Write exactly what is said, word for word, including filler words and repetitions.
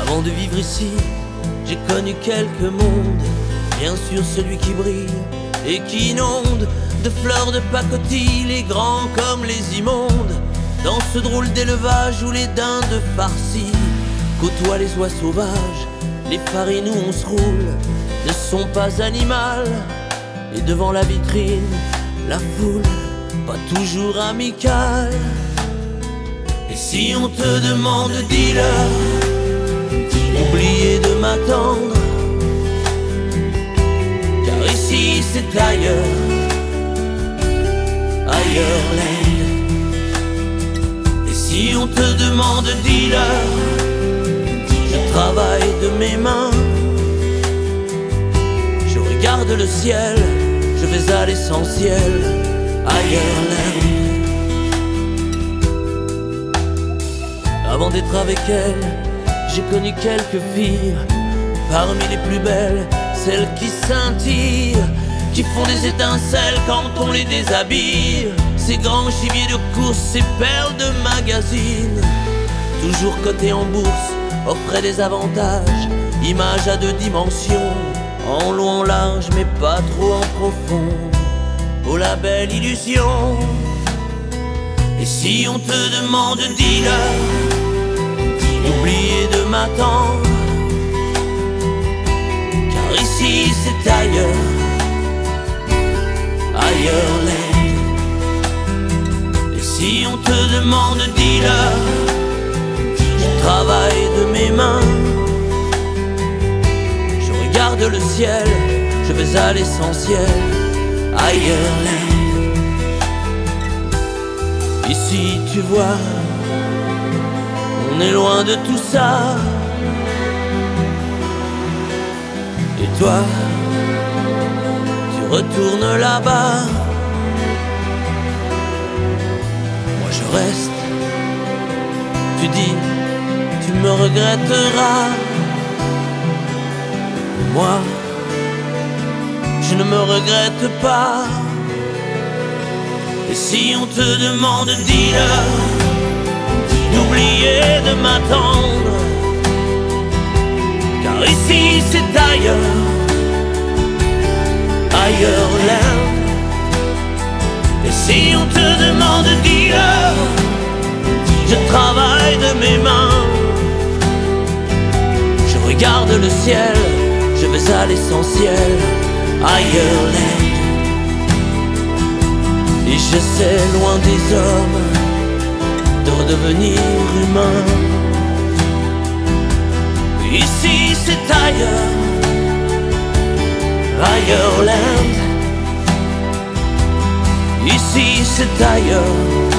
Avant de vivre ici, j'ai connu quelques mondes. Bien sûr celui qui brille et qui inonde de fleurs de pacotille les grands comme les immondes. Dans ce drôle d'élevage où les dindes farcies côtoient les oies sauvages, les farines où on se roule ne sont pas animales. Et devant la vitrine, la foule, pas toujours amicale. Et si on te demande, dis-leur, oubliez de m'attendre, car ici c'est ailleurs, ailleurs l'aide. Et si on te demande, dis-leur, je travaille de mes mains, je regarde le ciel, je vais à l'essentiel, ailleurs l'aide. Avant d'être avec elle, j'ai connu quelques filles, parmi les plus belles, celles qui scintillent, qui font des étincelles quand on les déshabille. Ces grands gibiers de course, ces perles de magazine, toujours cotées en bourse, offraient des avantages, images à deux dimensions, en long, en large, mais pas trop en profond. Oh la belle illusion. Et si on te demande, dis-leur, d'oublier de m'attendre, car ici c'est ailleurs, ailleurs l'aide. Et si on te demande, dis-leur, je travaille de mes mains, je regarde le ciel, je vais à l'essentiel, ailleurs l'aide. Ici tu vois, on est loin de tout ça. Et toi, tu retournes là-bas. Moi je reste. Tu dis, tu me regretteras. Moi, je ne me regrette pas. Et si on te demande, dis-leur d'oublier de m'attendre, car ici c'est ailleurs, ailleurs l'Inde. Et si on te demande, dis-leur, je travaille de mes mains, je regarde le ciel, je vais à l'essentiel, ailleurs l'Inde. Et j'essaie loin des hommes de redevenir humain. Ici c'est ailleurs, ailleurs l'Inde. Ici c'est ailleurs.